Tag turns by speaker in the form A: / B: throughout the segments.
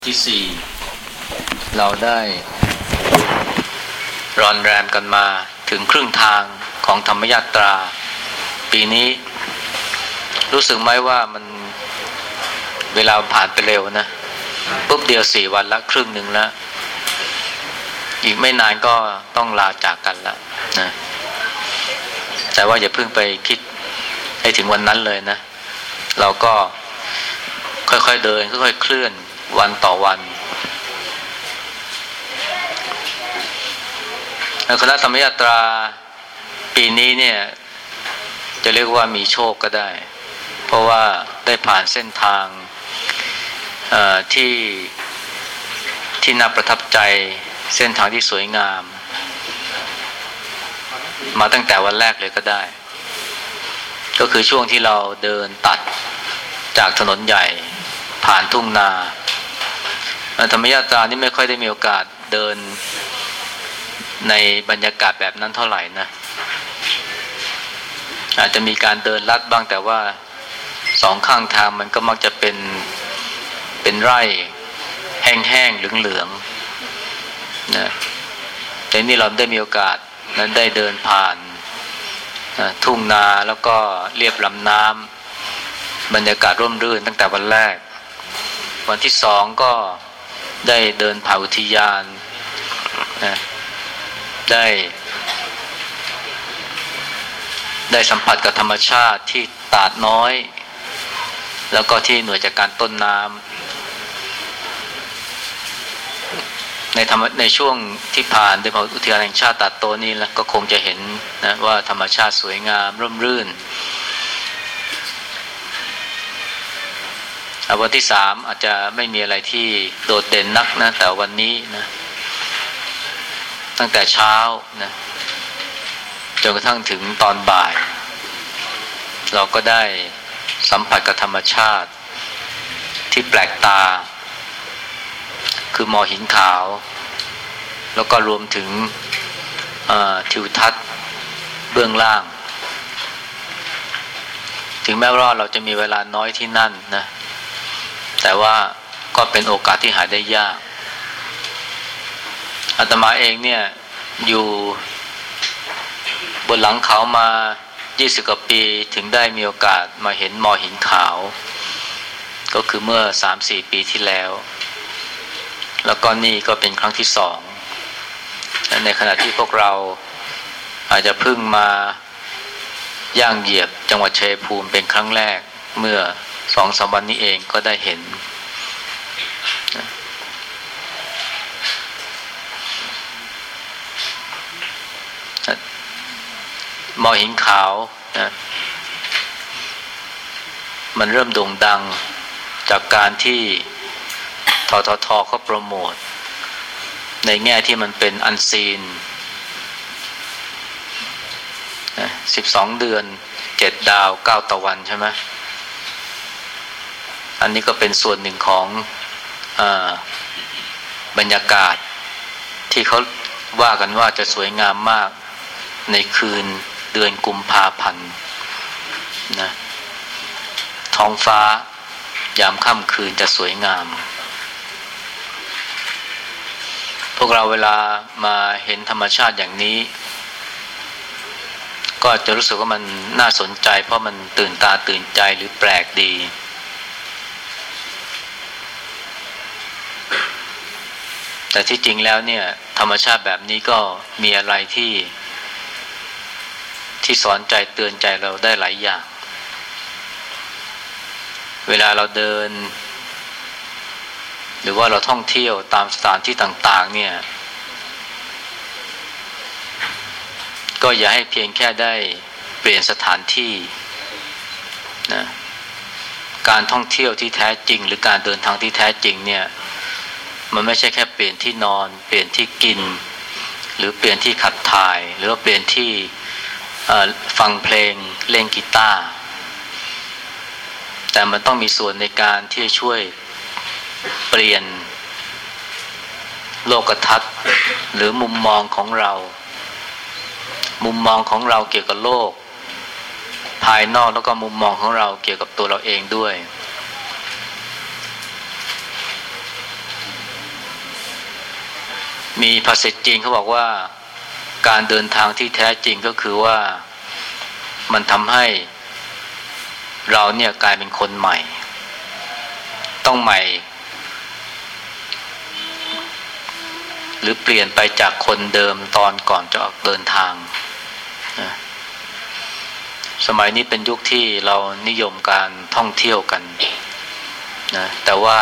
A: ที่สี่เราได้รอนแรมกันมาถึงครึ่งทางของธรรมยาตราปีนี้รู้สึกไหมว่ามันเวลาผ่านไปเร็วนะปุ๊บเดียว4 วันละครึ่งหนึ่งแล้วอีกไม่นานก็ต้องลาจากกันแล้วนะแต่ว่าอย่าเพิ่งไปคิดให้ถึงวันนั้นเลยนะเราก็ค่อยๆเดินค่อยๆเคลื่อนวันต่อวันคณะธรรมยาตราปีนี้เนี่ยจะเรียกว่ามีโชคก็ได้เพราะว่าได้ผ่านเส้นทางที่น่าประทับใจเส้นทางที่สวยงามมาตั้งแต่วันแรกเลยก็ได้ก็คือช่วงที่เราเดินตัดจากถนนใหญ่ผ่านทุ่งนาธรรมยาตรานี่ไม่ค่อยได้มีโอกาสเดินในบรรยากาศแบบนั้นเท่าไหร่นะอาจจะมีการเดินลัดบ้างแต่ว่าสองข้างทางมันก็มักจะเป็นไร่แห้งๆเหลืองๆนะแต่นี่เราได้มีโอกาสนั้นได้เดินผ่านทุ่งนาแล้วก็เลียบลำน้ำบรรยากาศร่มรื่นตั้งแต่วันแรกวันที่สองก็ได้เดินผ่านอุทยานนะได้สัมผัสกับธรรมชาติที่ตาดน้อยแล้วก็ที่หน่วยจากการต้นน้ำในช่วงที่ผ่านโดยอุทยานแห่งชาติตาดโตนี่แล้วก็คงจะเห็นนะว่าธรรมชาติสวยงามร่มรื่นวันที่3อาจจะไม่มีอะไรที่โดดเด่นนักนะแต่วันนี้นะตั้งแต่เช้านะจนกระทั่งถึงตอนบ่ายเราก็ได้สัมผัสกับธรรมชาติที่แปลกตาคือหมอกหินขาวแล้วก็รวมถึงทิวทัศน์เบื้องล่างถึงแม้ว่าเราจะมีเวลาน้อยที่นั่นนะแต่ว่าก็เป็นโอกาสที่หาได้ยากอาตมาเองเนี่ยอยู่บนหลังเขามา20 กว่าปีถึงได้มีโอกาสมาเห็นหมอกหินขาวก็คือเมื่อ 3-4 ปีที่แล้วแล้วก็นี่ก็เป็นครั้งที่2ในขณะที่พวกเราอาจจะเพิ่งมาย่างเหยียบจังหวัดชัยภูมิเป็นครั้งแรกเมื่อ2-3 วันนี้เองก็ได้เห็นหมอกหินขาวนะมันเริ่มโด่งดังจากการที่ททท.เขาโปรโมทในแง่ที่มันเป็นอันซีน12 เดือน7 ดาว9 ตะวันใช่ไหมอันนี้ก็เป็นส่วนหนึ่งของบรรยากาศที่เขาว่ากันว่าจะสวยงามมากในคืนเดือนกุมภาพันธ์นะท้องฟ้ายามค่ำคืนจะสวยงามพวกเราเวลามาเห็นธรรมชาติอย่างนี้ก็จะรู้สึกว่ามันน่าสนใจเพราะมันตื่นตาตื่นใจหรือแปลกดีแต่ที่จริงแล้วเนี่ยธรรมชาติแบบนี้ก็มีอะไรที่สอนใจเตือนใจเราได้หลายอย่างเวลาเราเดินหรือว่าเราท่องเที่ยวตามสถานที่ต่างๆเนี่ยก็อย่าให้เพียงแค่ได้เปลี่ยนสถานที่นะการท่องเที่ยวที่แท้จริงหรือการเดินทางที่แท้จริงเนี่ยมันไม่ใช่แค่เปลี่ยนที่นอนเปลี่ยนที่กินหรือเปลี่ยนที่ขับถ่ายหรือว่าเปลี่ยนที่ฟังเพลงเล่นกีตาร์แต่มันต้องมีส่วนในการที่จะช่วยเปลี่ยนโลกทัศน์หรือมุมมองของเราเกี่ยวกับโลกภายนอกแล้วก็มุมมองของเราเกี่ยวกับตัวเราเองด้วยมีภาษาจีนเขาบอกว่าการเดินทางที่แท้จริงก็คือว่ามันทำให้เราเนี่ยกลายเป็นคนใหม่ต้องใหม่หรือเปลี่ยนไปจากคนเดิมตอนก่อนจะออกเดินทางนะสมัยนี้เป็นยุคที่เรานิยมการท่องเที่ยวกันนะแต่ว่า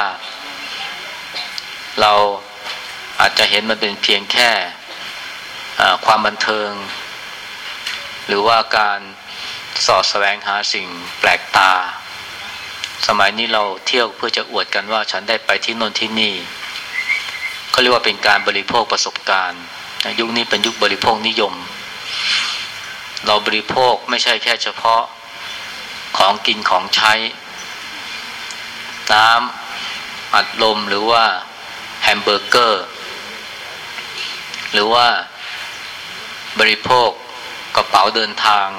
A: เราอาจจะเห็นมันเป็นเพียงแค่ความบันเทิงหรือว่าการสอดแสวงหาสิ่งแปลกตาสมัยนี้เราเที่ยวเพื่อจะอวดกันว่าฉันได้ไปที่โน่นที่นี่เขาเรียกว่าเป็นการบริโภคประสบการณ์ยุคนี้เป็นยุคบริโภคนิยมเราบริโภคไม่ใช่แค่เฉพาะของกินของใช้น้ำอัดลมหรือว่าแฮมเบอร์เกอร์หรือว่าบริโภคกระเป๋าเดินทาง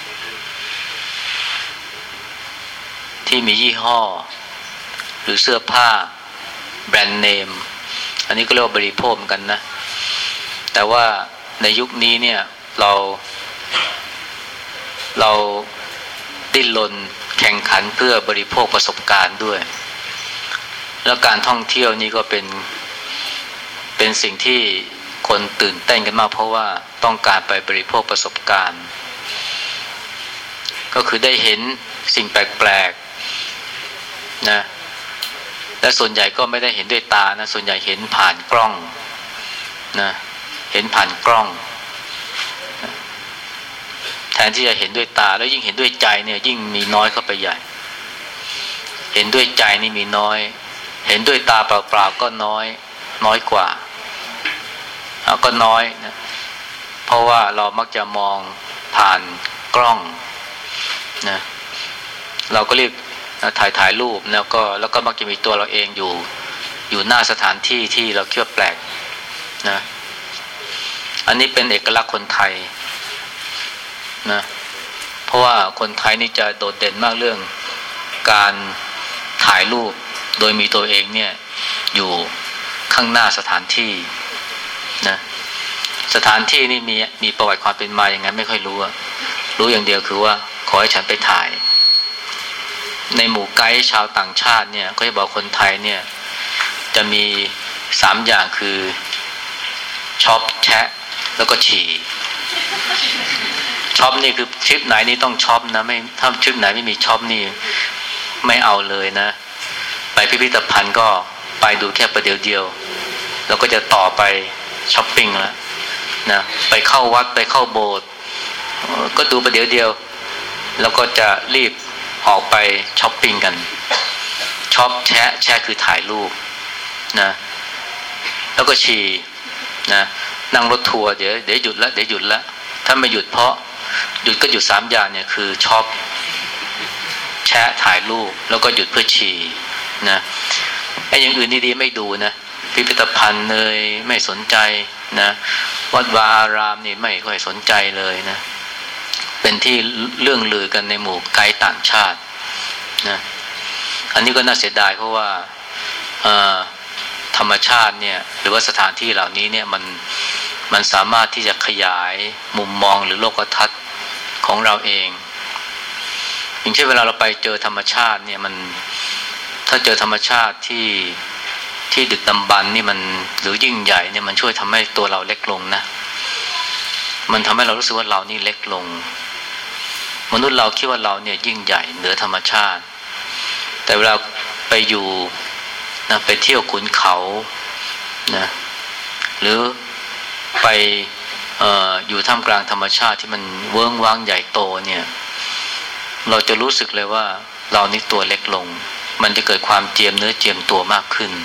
A: ที่มียี่ห้อหรือเสื้อผ้าแบรนด์เนมอันนี้ก็เรียกว่าบริโภคเหมือนกันนะแต่ว่าในยุคนี้เนี่ยเราดิ้นรนแข่งขันเพื่อบริโภคประสบการณ์ด้วยแล้วการท่องเที่ยวนี่ก็เป็นสิ่งที่คนตื่นเต้นกันมากเพราะว่าต้องการไปบริโภคประสบการณ์ก็คือได้เห็นสิ่งแปลกๆนะและส่วนใหญ่ก็ไม่ได้เห็นด้วยตานะส่วนใหญ่เห็นผ่านกล้องนะเห็นผ่านกล้องแทนที่จะเห็นด้วยตาแล้วยิ่งเห็นด้วยใจเนี่ยยิ่งมีน้อยเข้าไปใหญ่เห็นด้วยใจนี่มีน้อยเห็นด้วยตาเปล่าๆก็น้อยกว่าก็น้อยนะเพราะว่าเรามักจะมองผ่านกล้องนะเราก็รีบถ่ายรูปแล้วก็มักจะมีตัวเราเองอยู่หน้าสถานที่ที่เราคิดว่าแปลกนะอันนี้เป็นเอกลักษณ์คนไทยนะเพราะว่าคนไทยนี่จะโดดเด่นมากเรื่องการถ่ายรูปโดยมีตัวเองเนี่ยอยู่ข้างหน้าสถานที่นะสถานที่นี่มีประวัติความเป็นมาอย่างไงไม่ค่อยรู้อย่างเดียวคือว่าขอให้ฉันไปถ่ายในหมู่ไกด์ชาวต่างชาติเนี่ยก็จะบอกคนไทยเนี่ยจะมี3อย่างคือช็อปแชะแล้วก็ฉี่ช็อปนี่คือทริปไหนนี่ต้องช็อปนะไม่ถ้าทริปไหนไม่มีช็อปนี่ไม่เอาเลยนะไปพิพิธภัณฑ์ก็ไปดูแค่ประเดี๋ยวเดียวแล้วก็จะต่อไปช้อปปิ้งแล้วนะไปเข้าวัดไปเข้าโบสถ์ก็ดูประเดี๋ยวเดียวแล้วก็จะรีบออกไปช้อปปิ้งกันช็อปแชะคือถ่ายรูปนะแล้วก็ฉี่นะนั่งรถทัวร์เดี๋ยวหยุดละถ้าไม่หยุดเพราะหยุดก็หยุด3อย่างเนี่ยคือช็อปแชะถ่ายรูปแล้วก็หยุดเพื่อฉี่นะไอ้อย่างอื่นดีๆไม่ดูนะพิพิธภัณฑ์เลยไม่สนใจนะวัดวาอารามนี่ไม่ค่อยสนใจเลยนะเป็นที่เรื่องลือกันในหมู่ไกด์ต่างชาตินะอันนี้ก็น่าเสียดายเพราะว่าธรรมชาติเนี่ยหรือว่าสถานที่เหล่านี้เนี่ยมันสามารถที่จะขยายมุมมองหรือโลกทัศน์ของเราเองอย่างเช่นเวลาเราไปเจอธรรมชาติเนี่ยถ้าเจอธรรมชาติที่ดึกดำบรรพ์นี่มันหรือยิ่งใหญ่เนี่ยมันช่วยทำให้ตัวเราเล็กลงนะมันทำให้เรารู้สึกว่าเรานี่เล็กลงมนุษย์เราคิดว่าเราเนี่ยยิ่งใหญ่เหนือธรรมชาติแต่เวลาไปอยู่นะไปเที่ยวขุนเขานะหรือไปอยู่ท่ามกลางธรรมชาติที่มันเวิ้งว้างใหญ่โตเนี่ยเราจะรู้สึกเลยว่าเรานี่ตัวเล็กลงมันจะเกิดความเจียมเนื้อเจียมตัวมากขึ้น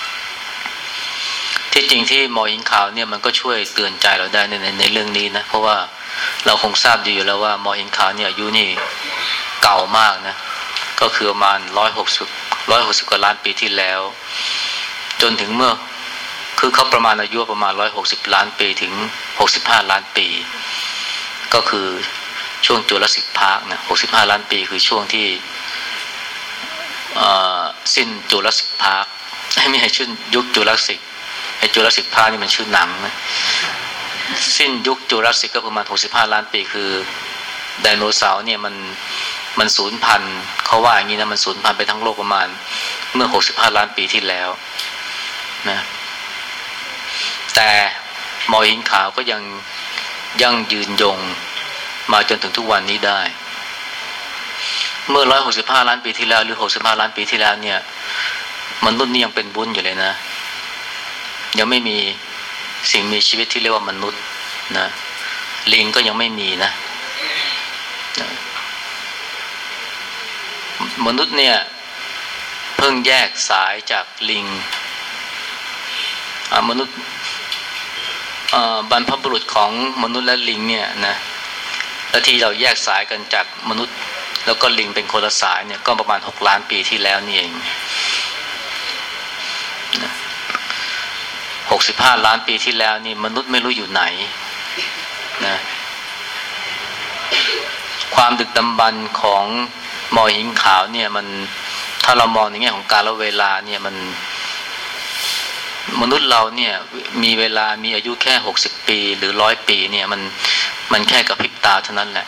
A: ที่จริงที่หมอหญิงขาวเนี่ยมันก็ช่วยเตือนใจเราได้ในเรื่องนี้นะเพราะว่าเราคงทราบดีอยู่แล้วว่าหมอหญิงขาวเนี่ยอายุนี่เก่ามากนะก็คือประมาณ160กว่าล้านปีที่แล้วจนถึงเมื่อคือเขาประมาณอายุประมาณ160ล้านปีถึง65ล้านปีก็คือช่วงจูราสสิกพาร์คนะ65ล้านปีคือช่วงที่สิ้นจูราสสิกพาร์คไม่ใช่ช่วงยุคจูราสสิกไอ้จูราสสิกพาร์คนี่มันชื่อหนังนะสิ้นยุคจูราสสิกก็ประมาณ65ล้านปีคือไดโนเสาร์เนี่ยมันสูญพันธุ์เขาว่าอย่างนี้นะมันสูญพันธุ์ไปทั้งโลกประมาณเมื่อ65ล้านปีที่แล้วนะแต่มอหินขาวก็ยังยั่งยืนยงมาจนถึงทุกวันนี้ได้เมื่อ165ล้านปีที่แล้วหรือ65ล้านปีที่แล้วเนี่ยมนุษย์นี่ยังเป็นบุญอยู่เลยนะยังไม่มีสิ่งมีชีวิตที่เรียกว่ามนุษย์นะลิงก็ยังไม่มีนะมนุษย์เนี่ยเพิ่งแยกสายจากลิงมนุษย์บรรพบุรุษของมนุษย์และลิงเนี่ยนะและที่เราแยกสายกันจากมนุษย์แล้วก็ลิงเป็นคนละสายเนี่ยก็ประมาณ6ล้านปีที่แล้วนี่เอง65ล้านปีที่แล้วนี่มนุษย์ไม่รู้อยู่ไหนนะความดึกดำบรรพ์ของมอหินขาวเนี่ยมันถ้าเรามองในแง่ของกาลเวลาเนี่ยมันมนุษย์เราเนี่ยมีเวลามีอายุแค่60ปีหรือ100ปีเนี่ยมันแค่กระพริบตาเท่านั้นแหละ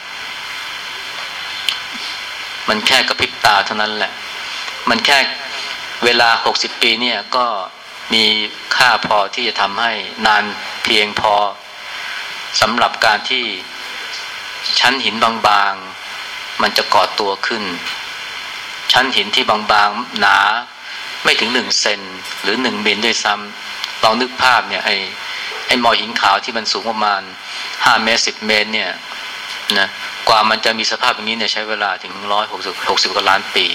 A: มันแค่กระพริบตาเท่านั้นแหละมันแค่เวลา60ปีเนี่ยก็มีค่าพอที่จะทำให้นานเพียงพอสำหรับการที่ชั้นหินบางๆมันจะก่อตัวขึ้นชั้นหินที่บางๆหนาไม่ถึง1เซนหรือ1มิลด้วยซ้ำลองนึกภาพเนี่ยไอ้มอหินขาวที่มันสูงประมาณ5เมตร10เมตรเนี่ยนะกว่ามันจะมีสภาพอย่างนี้เนี่ยใช้เวลาถึง160กว่าล้านปี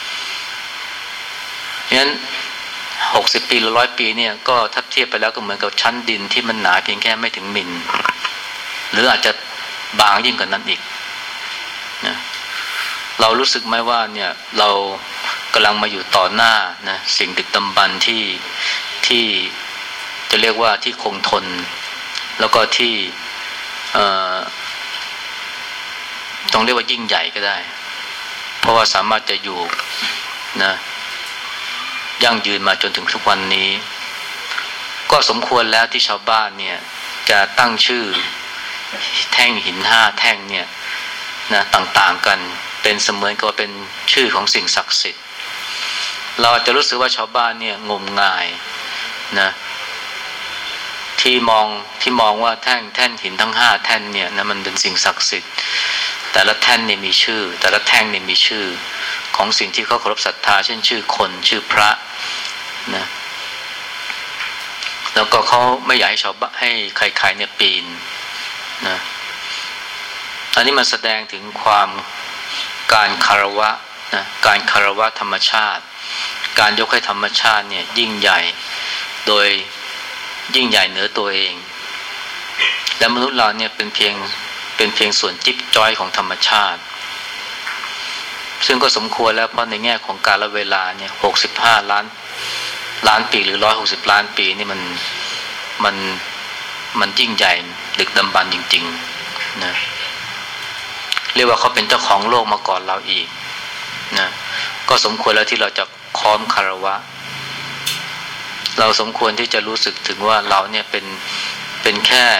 A: เพราะฉะนั้น60ปีหรือ100ปีเนี่ยก็ถ้าเทียบไปแล้วก็เหมือนกับชั้นดินที่มันหนาเพียงแค่ไม่ถึงมิลหรืออาจจะบางยิ่งกว่านั้นอีกนะเรารู้สึกไหมว่าเนี่ยเรากำลังมาอยู่ต่อหน้านะสิ่งดึกดำบรรพ์ที่จะเรียกว่าที่คงทนแล้วก็ที่ต้องเรียกว่ายิ่งใหญ่ก็ได้เพราะว่าสามารถจะอยู่นะยั่งยืนมาจนถึงทุกวันนี้ก็สมควรแล้วที่ชาวบ้านเนี่ยจะตั้งชื่อแท่งหิน5แท่งเนี่ยนะต่างๆกันเป็นเสมือนกับเป็นชื่อของสิ่งศักดิ์สิทธิ์เราจะรู้สึกว่าชาวบ้านเนี่ยงมงายนะที่มองว่าแท่นหินทั้ง5แท่นเนี่ยนะมันเป็นสิ่งศักดิ์สิทธิ์แต่ละแท่นเนี่ยมีชื่อแต่ละแท่งเนี่ยมีชื่อของสิ่งที่เขาเคารพศรัทธาเช่นชื่อคนชื่อพระนะแล้วก็เขาไม่อยากให้ชาวบ้านให้ใครๆเนี่ยปีนนะอันนี้มันแสดงถึงการคารวะนะการคารวะธรรมชาติการยกให้ธรรมชาติเนี่ยยิ่งใหญ่โดยยิ่งใหญ่เหนือตัวเองและมนุษย์เราเนี่ยเป็นเพียงส่วนจิ๊บจ้อยของธรรมชาติซึ่งก็สมควรแล้วเพราะในแง่ของกาลเวลาเนี่ย65ล้านปีหรือ160ล้านปีนี่มันยิ่งใหญ่ดึกดำบรรพ์จริงๆนะเรียกว่าเขาเป็นเจ้าของโลกมาก่อนเราอีกนะก็สมควรแล้วที่เราจะค้อมคารวะเราสมควรที่จะรู้สึกถึงว่าเราเนี่ยเป็นแค่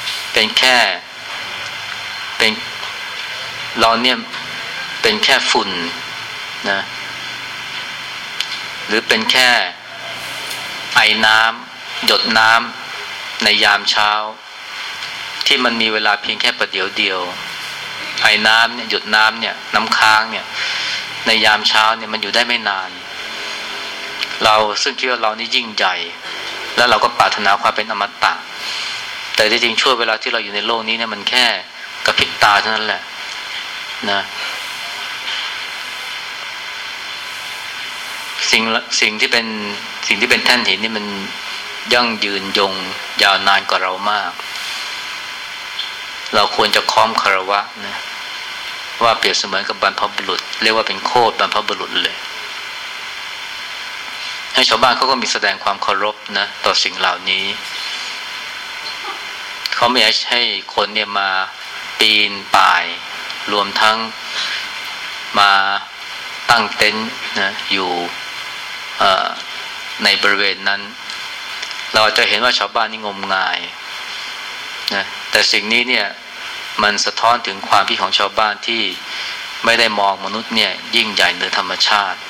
A: เราเนี่ยเป็นแค่ฝุ่นนะหรือเป็นแค่ไอน้ำหยดน้ำในยามเช้าที่มันมีเวลาเพียงแค่ประเดี๋ยวเดียวไอน้ำเนี่ยหยดน้ำเนี่ยน้ำค้างเนี่ยในยามเช้าเนี่ยมันอยู่ได้ไม่นานเราซึ่งคิดว่าเรานี่ยิ่งใหญ่แล้วเราก็ปรารถนาความเป็นอมตะแต่จริงๆช่วงเวลาที่เราอยู่ในโลกนี้เนี่ยมันแค่กระพริบตาเท่านั้นแหละนะสิ่งที่เป็นแท่นหินนี่มันยั่งยืนยงยาวนานกว่าเรามากเราควรจะค้อมคารวะนะว่าเปรียบเสมือนกับบรรพบุรุษเรียกว่าเป็นโคตรบรรพบุรุษเลยให้ชาวบ้านเขาก็มีแสดงความเคารพนะต่อสิ่งเหล่านี้เขาไม่ให้คนเนี่ยมาปีนป่ายรวมทั้งมาตั้งเต็นท์นะอยู่ในบริเวณนั้นเราจะเห็นว่าชาวบ้านนี่งมงายนะแต่สิ่งนี้เนี่ยมันสะท้อนถึงความคิดของชาวบ้านที่ไม่ได้มองมนุษย์เนี่ยยิ่งใหญ่เหนือธรรมชาติ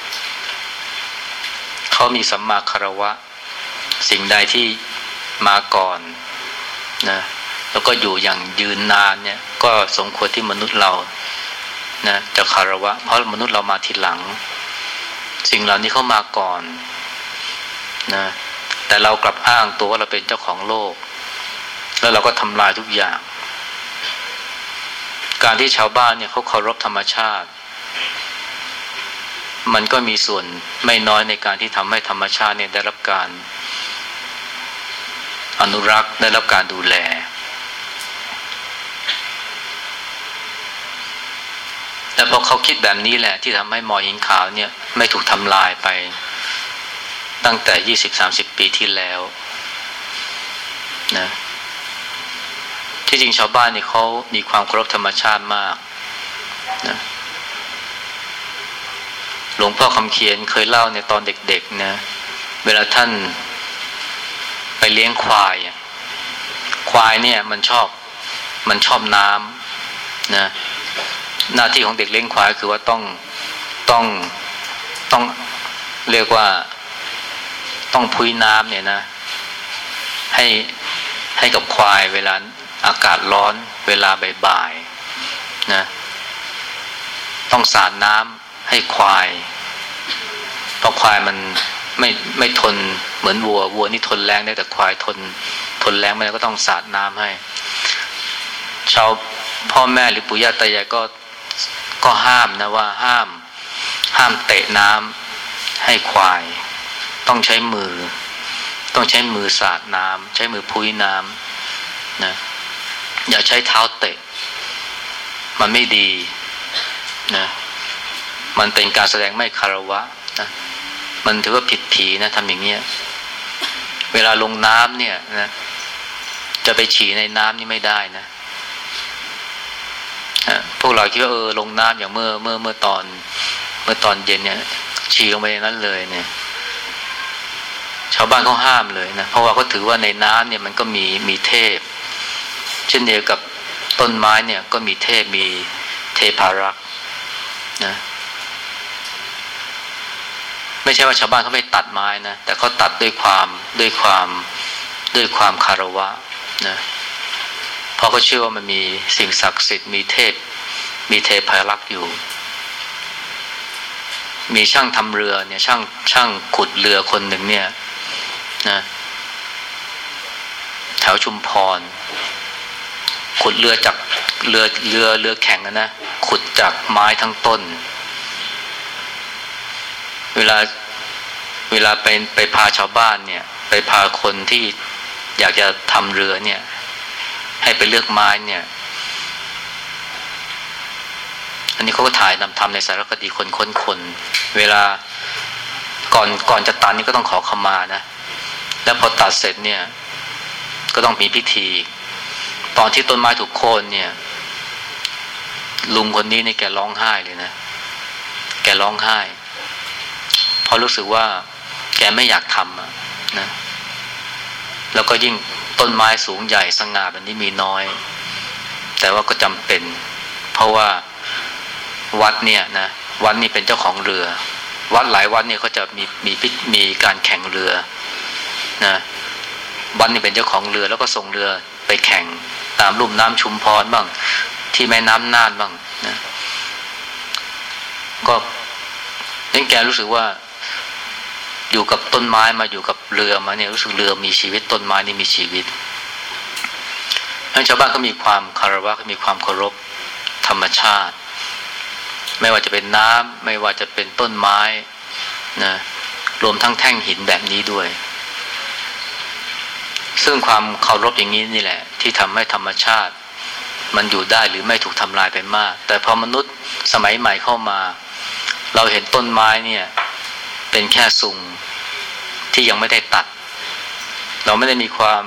A: เขามีสัมมาคารวะสิ่งใดที่มาก่อนนะแล้วก็อยู่อย่างยืนนานเนี่ยก็สมควรที่มนุษย์เรานะจะคารวะเพราะมนุษย์เรามาทีหลังสิ่งเหล่านี้เข้ามาก่อนนะแต่เรากลับอ้างตัวว่าเราเป็นเจ้าของโลกแล้วเราก็ทำลายทุกอย่างการที่ชาวบ้านเนี่ยเขาเคารพธรรมชาติมันก็มีส่วนไม่น้อยในการที่ทำให้ธรรมชาติเนี่ยได้รับการอนุรักษ์ได้รับการดูแลแต่พอเขาคิดแบบนี้แหละที่ทำให้มอหินขาวเนี่ยไม่ถูกทำลายไปตั้งแต่ 20-30 ปีที่แล้วนะที่จริงชาวบ้านเนี่ยเขามีความเคารพธรรมชาติมากนะหลวงพ่อคำเขียนเคยเล่าในตอนเด็กๆนะเวลาท่านไปเลี้ยงควายเนี่ยมันชอบน้ำนะหน้าที่ของเด็กเลี้ยงควายคือว่าต้องเรียกว่าต้องพุ้ยน้ำเนี่ยนะให้กับควายเวลาอากาศร้อนเวลาบ่ายๆนะต้องสาดน้ำให้ควายเพราะควายมันไม่ทนเหมือนวัวนี่ทนแรงได้แต่ควายทนแรงไม่ได้ก็ต้องสาดน้ำให้ชาวพ่อแม่หรือปู่ย่าตายายก็ห้ามนะว่าห้ามเตะน้ำให้ควายต้องใช้มือสาดน้ำใช้มือพุ้ยน้ำนะอย่าใช้เท้าเตะมันไม่ดีนะมันเป็นการแสดงไม่คารวะนะมันถือว่าผิดผีนะทำอย่างเงี้ยเวลาลงน้ำเนี่ยนะจะไปฉี่ในน้ำนี่ไม่ได้นะพวกเราคิดว่าลงน้ำอย่างเมื่อตอนเย็นเนี่ยฉี่ลงไปในนั้นเลยเนี่ยชาวบ้านเขาห้ามเลยนะเพราะว่าเขาถือว่าในน้ำเนี่ยมันก็มีเทพเช่นเดียวกับต้นไม้เนี่ยก็มีเทพมีเทพารักษ์นะไม่ใช่ว่าชาวบ้านเขาไม่ตัดไม้นะแต่เขาตัดด้วยความคารวะนะเพราะเขาเชื่อว่ามันมีสิ่งศักดิ์สิทธิ์มีเทพารักษ์อยู่มีช่างทำเรือเนี่ยช่างขุดเรือคนหนึ่งเนี่ยนะแถวชุมพรขุดเรือจากเรือแข็งนะขุดจากไม้ทั้งต้นเวลาไปพาชาวบ้านเนี่ยไปพาคนที่อยากจะทำเรือเนี่ยให้ไปเลือกไม้เนี่ยอันนี้เขาก็ถ่ายนำทำในสารคดีคนค้นคนเวลาก่อนจะตัดนี่ก็ต้องขอขมานะแล้วพอตัดเสร็จเนี่ยก็ต้องมีพิธีตอนที่ต้นไม้ถูกโค่นเนี่ยลุงคนนี้เนี่ยแกร้องไห้เลยนะแกร้องไห้เพราะรู้สึกว่าแกไม่อยากทำนะแล้วก็ยิ่งต้นไม้สูงใหญ่สง่าแบบนี้มีน้อยแต่ว่าก็จำเป็นเพราะว่าวัดเนี่ยนะวัดนี่เป็นเจ้าของเรือวัดหลายวัดเนี่ยเขาจะมีการแข่งเรือนะวัดนี่เป็นเจ้าของเรือแล้วก็ส่งเรือไปแข่งตามลุ่มน้ำชุมพรบ้างที่แม่น้ำน่านบ้างนะก็ยังแกรู้สึกว่าอยู่กับต้นไม้มาอยู่กับเรือมาเนี่ยรู้สึกเรือมีชีวิตต้นไม้นี่มีชีวิตชาวบ้านก็มีความคารวะมีความเคารพธรรมชาติไม่ว่าจะเป็นน้ำไม่ว่าจะเป็นต้นไม้นะรวมทั้งแท่งหินแบบนี้ด้วยซึ่งความเคารพอย่างนี้นี่แหละที่ทำให้ธรรมชาติมันอยู่ได้หรือไม่ถูกทำลายไปมากแต่พอมนุษย์สมัยใหม่เข้ามาเราเห็นต้นไม้เนี่ยเป็นแค่ซุงที่ยังไม่ได้ตัดเราไม่ได้มีความ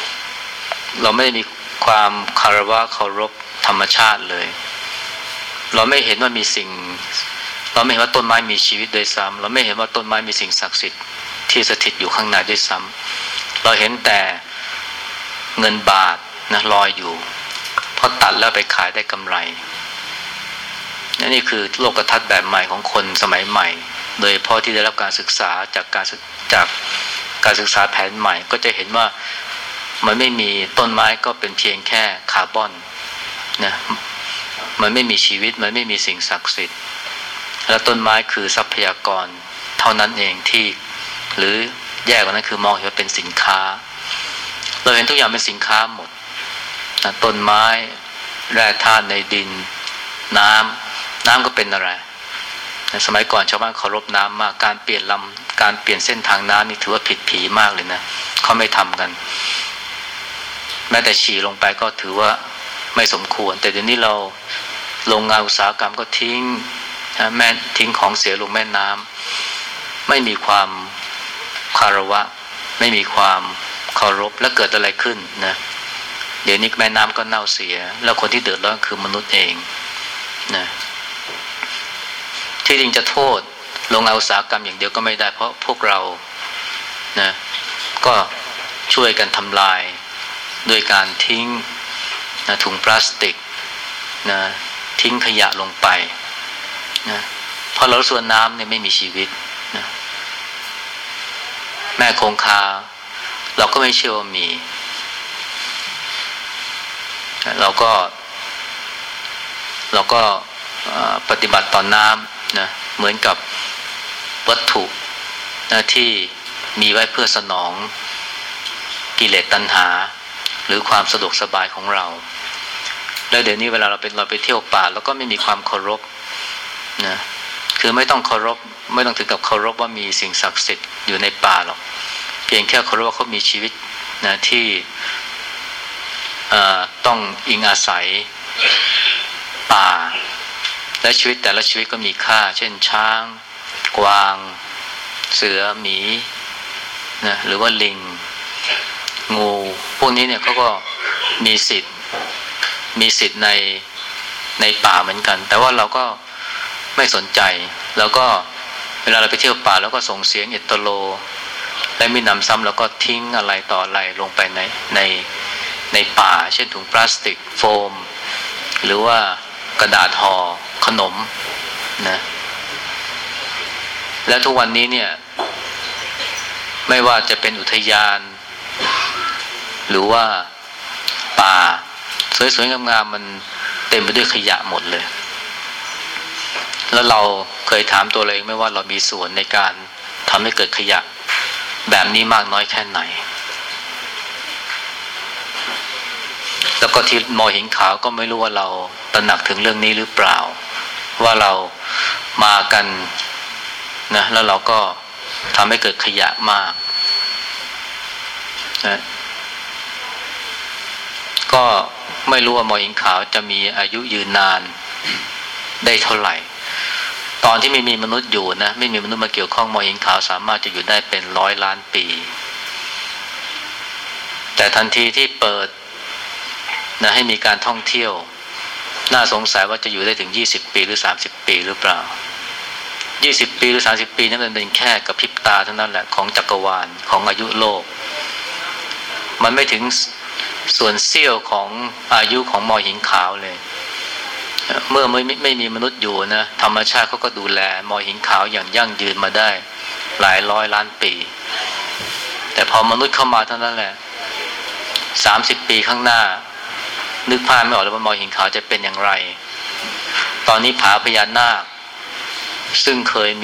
A: คารวะเคารพธรรมชาติเลยเราไม่เห็นว่ามีสิ่งเราไม่เห็นว่าต้นไม้มีชีวิตโดยซ้ำเราไม่เห็นว่าต้นไม้มีสิ่งศักดิ์สิทธิ์ที่สถิตอยู่ข้างในด้วยซ้ำเราเห็นแต่เงินบาทนะลอยอยู่พอตัดแล้วไปขายได้กำไรนี่คือโลกทัศน์แบบใหม่ของคนสมัยใหม่โดยเฉพาะที่ได้รับการศึกษาจากการศึกษาแผนใหม่ก็จะเห็นว่ามันไม่มีต้นไม้ก็เป็นเพียงแค่คาร์บอนนะมันไม่มีชีวิตมันไม่มีสิ่งศักดิ์สิทธิ์และต้นไม้คือทรัพยากรเท่านั้นเองที่หรือแย่กว่านั้นคือมองเห็นว่าเป็นสินค้าเราเห็นทุกอย่างเป็นสินค้าหมดนะต้นไม้แร่ธาตุในดินน้ำก็เป็นอะไรสมัยก่อนชาวบ้านเคารพน้ำมากการเปลี่ยนเส้นทางน้ำนี่ถือว่าผิดผีมากเลยนะเขาไม่ทำกันแม้แต่ฉี่ลงไปก็ถือว่าไม่สมควรแต่เดี๋ยวนี้เราโรงงานอุตสาหกรรมก็ทิ้งของเสียลงแม่น้ำไม่มีความคารวะไม่มีความเคารพและเกิดอะไรขึ้นนะเดี๋ยวนี้แม่น้ำก็เน่าเสียแล้วคนที่เดือดร้อนคือมนุษย์เองนะที่จริงจะโทษโรงงานอุตสาหกรรมอย่างเดียวก็ไม่ได้เพราะพวกเรานะก็ช่วยกันทำลายโดยการทิ้งนะถุงพลาสติกนะทิ้งขยะลงไปนะเพราะเราส่วนน้ำเนี่ยไม่มีชีวิตนะแม่คงคาเราก็ไม่เชื่อว่ามีเราก็ปฏิบัติต่อน้ำนะเหมือนกับวัตถุนะที่มีไว้เพื่อสนองกิเลสตัณหาหรือความสะดวกสบายของเราแล้วเดี๋ยวนี้เวลาเราไปเที่ยวป่าแล้วก็ไม่มีความเคารพนะคือไม่ต้องเคารพไม่ต้องถึงกับเคารพว่ามีสิ่งศักดิ์สิทธิ์อยู่ในป่าหรอกเพียงแค่เคารพว่าเขามีชีวิตนะที่ต้องอิงอาศัยป่าและชีวิตแต่ละชีวิตก็มีค่าเช่นช้างกวางเสือหมีนะหรือว่าลิงงูพวกนี้เนี่ยเขาก็มีสิทธิ์ในป่าเหมือนกันแต่ว่าเราก็ไม่สนใจแล้วก็เวลาเราไปเที่ยวป่าแล้วก็ส่งเสียงเอตโลและมีนำซ้ำแล้วก็ทิ้งอะไรต่ออะไรลงไปในป่าเช่นถุงพลาสติกโฟมหรือว่ากระดาษห่อขนมนะและทุกวันนี้เนี่ยไม่ว่าจะเป็นอุทยานหรือว่าป่าสวยๆงามๆมันเต็มไปด้วยขยะหมดเลยแล้วเราเคยถามตัวเราเองไหมว่าเรามีส่วนในการทำให้เกิดขยะแบบนี้มากน้อยแค่ไหนแล้วก็ที่มอหินขาวก็ไม่รู้ว่าเราตระหนักถึงเรื่องนี้หรือเปล่าว่าเรามากันนะแล้วเราก็ทำให้เกิดขยะมากนะก็ไม่รู้ว่ามอหินขาวจะมีอายุยืนนานได้เท่าไหร่ตอนที่ไม่มีมนุษย์อยู่นะไม่มีมนุษย์มาเกี่ยวข้องมอหินขาวสามารถจะอยู่ได้เป็น100 ล้านปีแต่ทันทีที่เปิดนะให้มีการท่องเที่ยวน่าสงสัยว่าจะอยู่ได้ถึง20 ปีหรือ30 ปีหรือเปล่า20 ปีหรือ30 ปีนั้นมันเป็นแค่กระพริบตาเท่านั้นแหละของจักรวาลของอายุโลกมันไม่ถึงส่วนเสี้ยวของอายุของมอหินขาวเลยเมื่อไม่มีมนุษย์อยู่นะธรรมชาติเขาก็ดูแลมอหินขาวอย่างยั่งยืนมาได้หลายร้อยล้านปีแต่พอมนุษย์เข้ามาเท่านั้นแหละ30 ปีข้างหน้านึกภาพไม่ออกเลยว่ามอหินขาวจะเป็นอย่างไรตอนนี้ผาพญานาคซึ่งเคย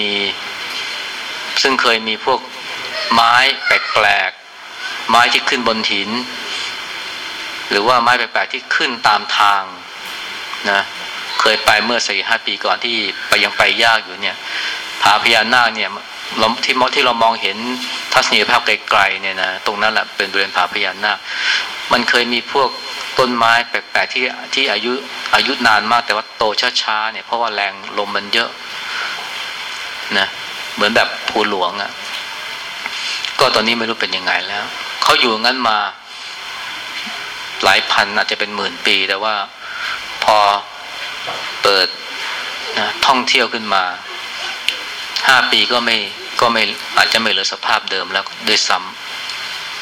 A: มีพวกไม้แปลกๆไม้ที่ขึ้นบนหินหรือว่าไม้แปลกๆที่ขึ้นตามทางนะเคยไปเมื่อ 4-5 ปีก่อนที่ยังไปยากอยู่เนี่ยผาพญานาคเนี่ยที่เรามองเห็นทัศนียภาพไกลๆเนี่ยนะตรงนั้นแหละเป็นบริเวณผาพญานาคมันเคยมีพวกต้นไม้แปลกๆที่อายุนานมากแต่ว่าโตช้าๆเนี่ยเพราะว่าแรงลมมันเยอะนะเหมือนแบบภูหลวงอ่ะก็ตอนนี้ไม่รู้เป็นยังไงแล้วเขาอยู่งั้นมาหลายพันอาจจะเป็น10,000 ปีแต่ว่าพอเปิดนะท่องเที่ยวขึ้นมา5 ปีก็ไม่อาจจะไม่เหลือสภาพเดิมแล้วด้วยซ้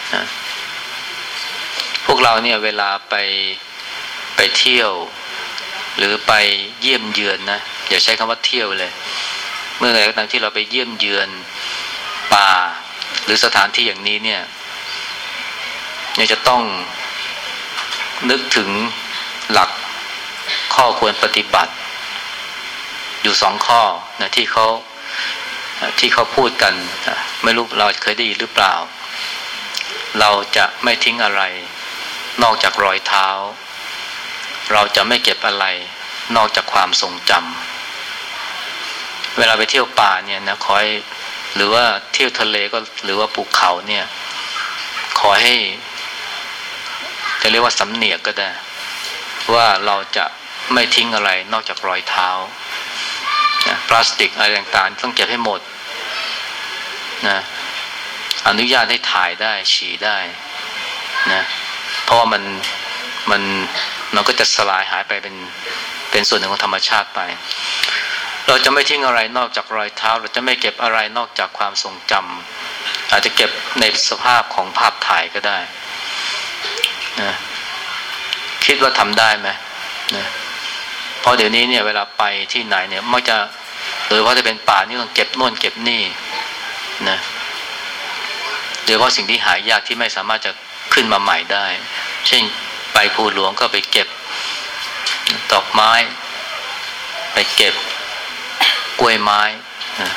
A: นะพวกเราเนี่ยเวลาไปเที่ยวหรือไปเยี่ยมเยือนนะอย่าใช้คำว่าเที่ยวเลยเมื่อไหร่ก็ตามที่เราไปเยี่ยมเยือนป่าหรือสถานที่อย่างนี้เนี่ยจะต้องนึกถึงหลักข้อควรปฏิบัติอยู่2ข้อนะที่เขาพูดกันไม่รู้เราเคยได้ยินหรือเปล่าเราจะไม่ทิ้งอะไรนอกจากรอยเท้าเราจะไม่เก็บอะไรนอกจากความทรงจำเวลาไปเที่ยวป่าเนี่ยนะขอให้หรือว่าเที่ยวทะเลก็หรือว่าภูเขาเนี่ยขอให้จะเรียกว่าสำเนียกก็ได้ว่าเราจะไม่ทิ้งอะไรนอกจากรอยเท้านะพลาสติกอะไรต่างๆต้องเก็บให้หมดนะอนุญาตให้ถ่ายได้ฉี่ได้นะเพราะว่ามันก็จะสลายหายไปเป็นส่วนหนึ่งของธรรมชาติไปเราจะไม่ทิ้งอะไรนอกจากรอยเท้าเราจะไม่เก็บอะไรนอกจากความทรงจำอาจจะเก็บในสภาพของภาพถ่ายก็ได้นะคิดว่าทำได้ไหมนะเพราะเดี๋ยวนี้เนี่ยเวลาไปที่ไหนเนี่ยมักจะโดยเฉพาะถ้าเป็นป่านี่ต้องเก็บโน่นเก็บนี่นะโดยเฉพาะสิ่งที่หายากที่ไม่สามารถจะขึ้นมาใหม่ได้เช่นไปภูหลวงก็ไปเก็บดอกไม้ไปเก็บกล้วยไม้นะ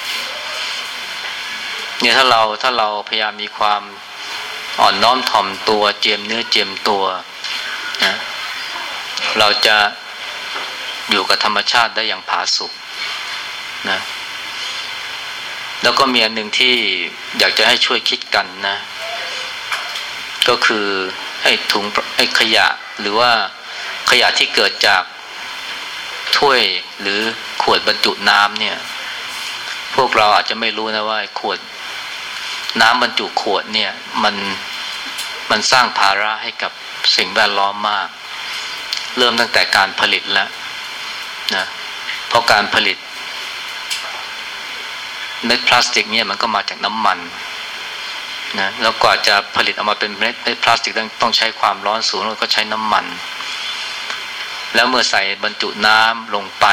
A: เนี่ยถ้าเราพยายามมีความอ่อนน้อมถ่อมตัวเจียมเนื้อเจียมตัวนะเราจะอยู่กับธรรมชาติได้อย่างผาสุกนะแล้วก็มีอันหนึ่งที่อยากจะให้ช่วยคิดกันนะก็คือไอ้ขยะหรือว่าขยะที่เกิดจากถ้วยหรือขวดบรรจุน้ำเนี่ยพวกเราอาจจะไม่รู้นะว่าขวดน้ำบรรจุขวดเนี่ยมันสร้างภาระให้กับสิ่งแวดล้อมมากเริ่มตั้งแต่การผลิตแล้วนะเพราะการผลิตเม็ดพลาสติกเนี่ยมันก็มาจากน้ำมันนะแล้วกว่าจะผลิตออกมาเป็นเม็ดพลาสติกต้องใช้ความร้อนสูงแล้วก็ใช้น้ำมันแล้วเมื่อใส่บรรจุน้ำลงไป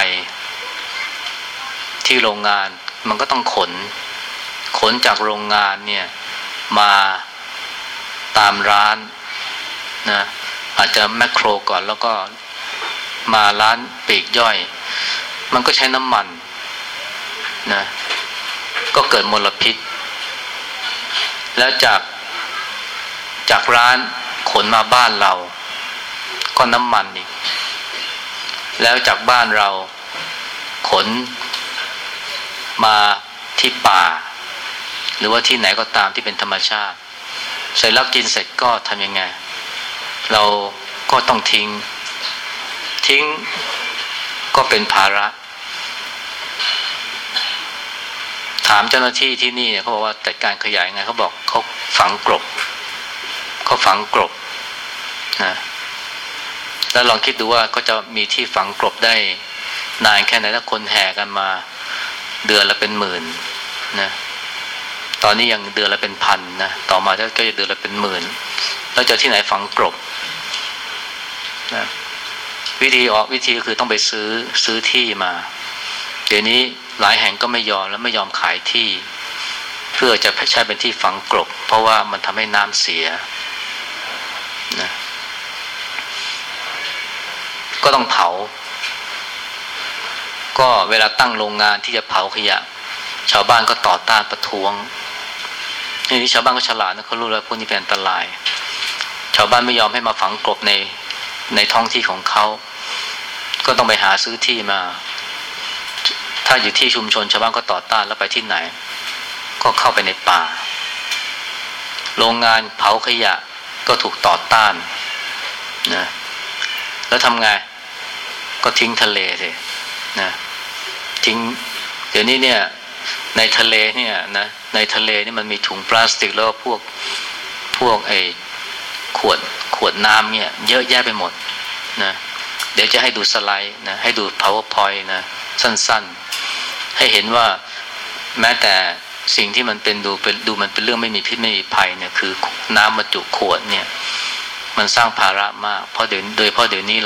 A: ที่โรงงานมันก็ต้องขนจากโรงงานเนี่ยมาตามร้านนะอาจจะแมคโครก่อนแล้วก็มาร้านปลีกย่อยมันก็ใช้น้ำมันนะก็เกิดมลพิษแล้วจากร้านขนมาบ้านเราก็น้ำมันอีกแล้วจากบ้านเราขนมาที่ป่าหรือว่าที่ไหนก็ตามที่เป็นธรรมชาติเสร็จแล้วกินเสร็จก็ทำยังไงเราก็ต้องทิ้งก็เป็นภาระถามเจ้าหน้าที่ที่นี่เนี่ยเขาบอกว่าจัดการขยะยังไงเขาบอกเขาฝังกลบนะแล้วลองคิดดูว่าก็จะมีที่ฝังกลบได้นานแค่ไหนถ้าคนแห่กันมาเดือนละเป็นหมื่นนะตอนนี้ยังเดือนละเป็นพันนะต่อมาก็จะเดือนละเป็นหมื่นแล้วจะที่ไหนฝังกลบนะวิธีก็คือต้องไปซื้อที่มาเดี๋ยวนี้หลายแห่งก็ไม่ยอมขายที่เพื่อจะใช้เป็นที่ฝังกลบเพราะว่ามันทำให้น้ำเสียนะก็ต้องเผาก็เวลาตั้งโรงงานที่จะเผาขยะชาวบ้านก็ต่อต้านประท้วงนี่ชาวบ้านก็ฉลาดนะเขารู้แล้วพวกนี้เป็นอันตรายชาวบ้านไม่ยอมให้มาฝังกลบในท้องที่ของเขาก็ต้องไปหาซื้อที่มาถ้าอยู่ที่ชุมชนชาวบ้านก็ต่อต้านแล้วไปที่ไหนก็เข้าไปในป่าโรงงานเผาขยะก็ถูกต่อต้านนะแล้วทำไงก็ทิ้งทะเลสินะทิ้งเดี๋ยวนี้เนี่ยในทะเลเนี่ยนะในทะเลนี่มันมีถุงพลาสติกแล้วพวกไอ้ขวดน้ำเนี่ยเยอะแยะไปหมดนะเดี๋ยวจะให้ดูสไลด์นะให้ดู PowerPoint นะสั้นๆให้เห็นว่าแม้แต่สิ่งที่มันเป็นดูมันเป็นเรื่องไม่มีพิษไม่มีภัยเนี่ยคือน้ำบรรจุขวดเนี่ยมันสร้างภาระมากเพราะเดี๋ยวนี้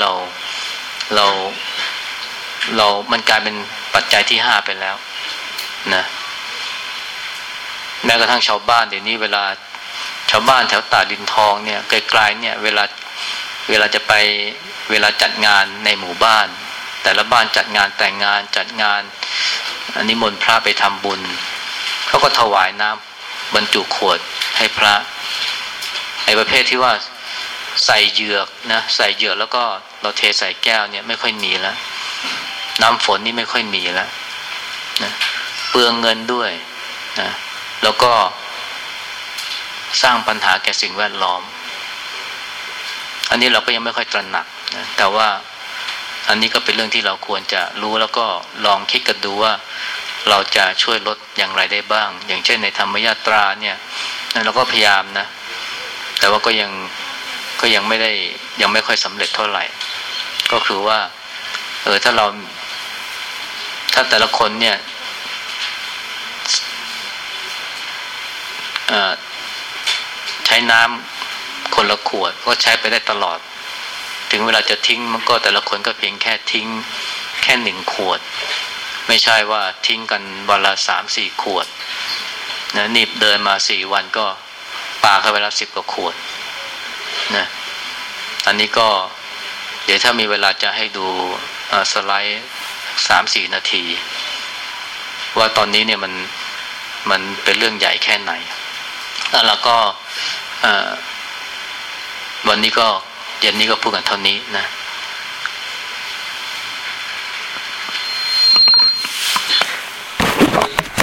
A: เรามันกลายเป็นปัจจัยที่5ไปแล้วนะแม้กระทั่งชาวบ้านเดี๋ยวนี้เวลาชาวบ้านแถวตาดดินทองเนี่ยไกลๆเนี่ยเวลาจะไปเวลาจัดงานในหมู่บ้านแต่ละบ้านจัดงานแต่งงานจัดงานนิมนต์พระไปทำบุญเขาก็ถวายน้ำบรรจุขวดให้พระไอ้ประเภทที่ว่าใส่เหยือกนะใส่เหยือกแล้วก็เราเทใส่แก้วเนี่ยไม่ค่อยมีแล้วน้ำฝนนี่ไม่ค่อยมีแล้วนะเปลืองเงินด้วยนะแล้วก็สร้างปัญหาแก่สิ่งแวดล้อมอันนี้เราก็ยังไม่ค่อยตระหนักนะแต่ว่าอันนี้ก็เป็นเรื่องที่เราควรจะรู้แล้วก็ลองคิดกันดูว่าเราจะช่วยลดอย่างไรได้บ้างอย่างเช่นในธรรมยาตราเนี่ยเราก็พยายามนะแต่ว่าก็ยังไม่ค่อยสำเร็จเท่าไหร่ก็คือว่าถ้าแต่ละคนเนี่ยใช้น้ำคนละขวดก็ใช้ไปได้ตลอดถึงเวลาจะทิ้งมันก็แต่ละคนก็เพียงแค่ทิ้งแค่1ขวดไม่ใช่ว่าทิ้งกันวันละ 3-4 ขวดนะนี่เดินมา4วันก็ปาเข้าไปแล้ว10 กว่าขวดนะอันนี้ก็เดี๋ยวถ้ามีเวลาจะให้ดูสไลด์ 3-4 นาทีว่าตอนนี้เนี่ยมันเป็นเรื่องใหญ่แค่ไหนแล้วก็วันนี้ก็เย็นนี้ก็พูดกันเท่านี้นะ